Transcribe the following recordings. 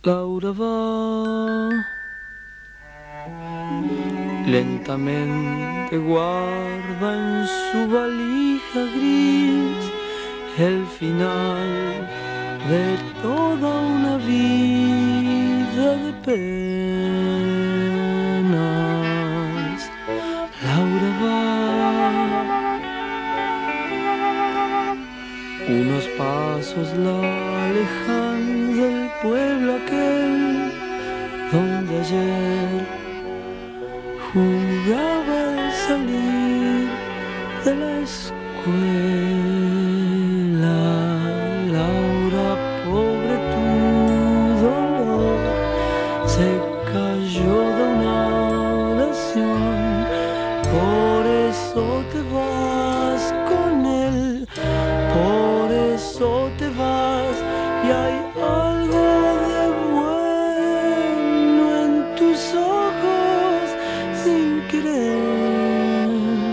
Laura va, lentamente guarda en su valija gris el final de toda una vida de penas. Laura va, unos pasos la alejan del pueblo aquel donde ayer jugaba al salir de la escuela. Laura, pobre tu dolor, se cayó de una oración, por eso te vas con él, por eso te vas, y hay algo de bueno en tus ojos sin querer.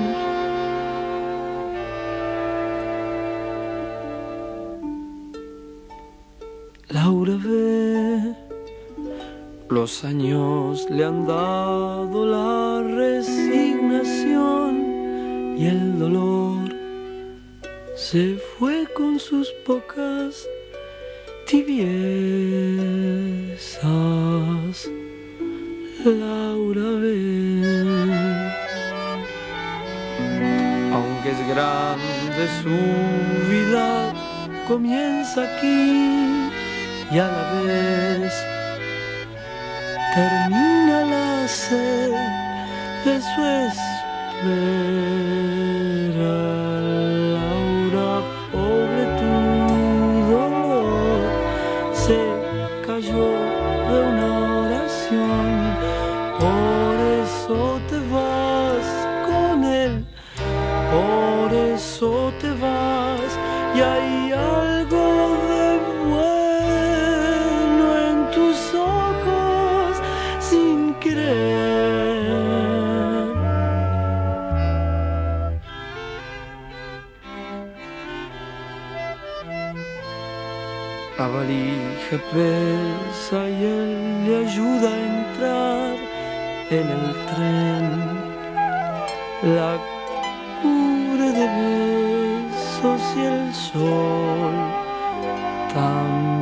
Laura ve, los años le han dado la resignación y el dolor se fue con sus pocas tibiezas. Laura ve, aunque es grande su vida, comienza aquí y a la vez termina la sed de su espera. Laura, pobre tu dolor, se cayó de una oración, por eso te vas con él, por eso te vas, y hay algo de bueno en tus ojos sin querer. La valija pesa y él le ayuda a entrar en el tren, la cubre de besos y el sol también.